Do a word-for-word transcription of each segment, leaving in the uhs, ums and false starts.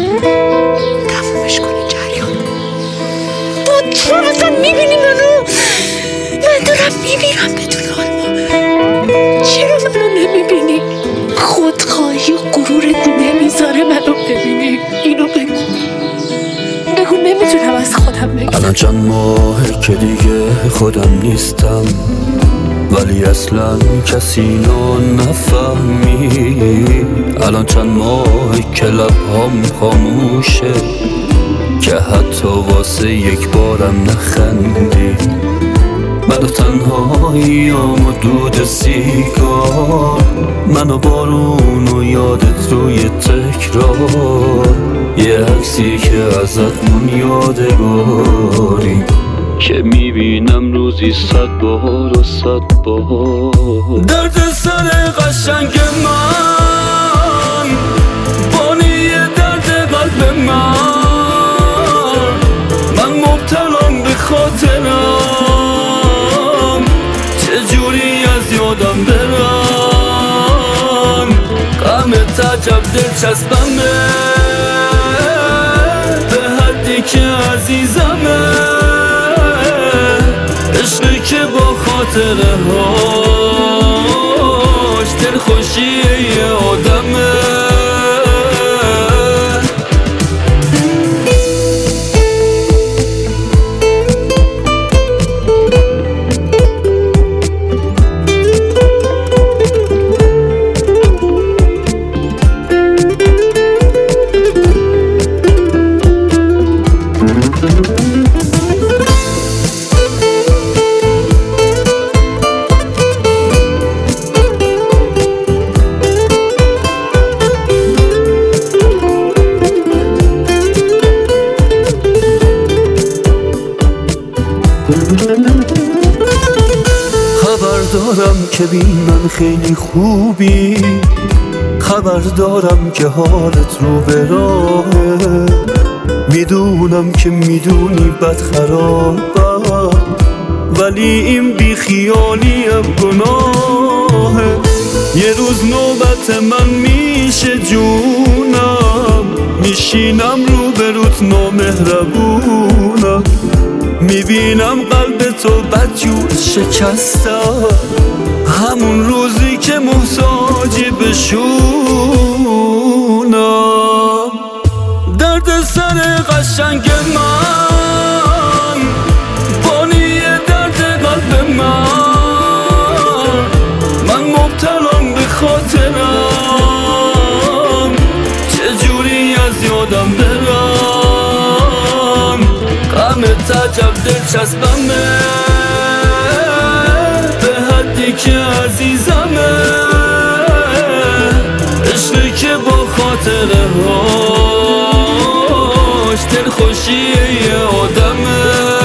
تمومش کنی جریان. تو تو مثلا میبینی منو، من دارم میبینم بدون آلما. چرا منو نمیبینی؟ خودخواهی و غرورت نمیذاره منو ببینی. اینو بگو بگو، نمیتونم از خودم بگم. الان چند ماهه که دیگه خودم نیستم، ولی اصلا کسی اینو نفهمی. الان چند ماهه که لبهام خاموشه، که حتی واسه یک بارم نخندی. من و تنهاییام و دود سیگار، من و بارون و یادت روی تکرار. یه عکسی که ازتمون یادگاری، که میبینم روزی صد بار و صد بار. درد سر قشنگ من، بانی درد قلب من. من مبتلام به خاطرم، چجوری از یادم برم. غمت عجب دلچسبمه، به حدی که عزیزمه. عشقی که با خاطره هاش دلخوشی یه آدمه. خبر دارم که بی من خیلی خوبی، خبر دارم که حالت رو به راهه. میدونم که میدونی بد خرابم، ولی این بی خیالیم گناهه. یه روز نوبت من میشه جونم، میشینم رو به روت نامهربونم. میبینم قلب تو بدجور شکستم، همون روزی که محتاجی بشونم. درد سر قشنگ من، بانی درد قلب من. من مبتلام به خاطرم، چجوری از یادم برم. غمت عجب دلچسبمه، به حدی که عزیزمه. عشقی که با خاطره هاش دلخوشی یه آدمه.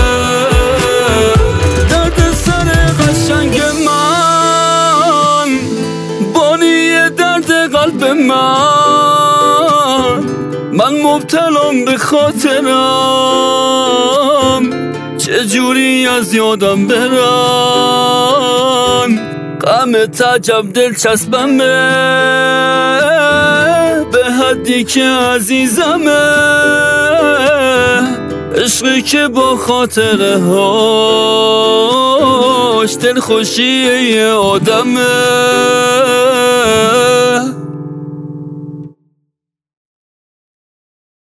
درد سر قشنگ من، بانی درد قلب من. من مبتلام به خاطرم، چجوری از یادم برم. غمت عجب دلچسبمه، به حدی که عزیزمه. عشقی که با خاطره هاش دلخوشی یه آدمه.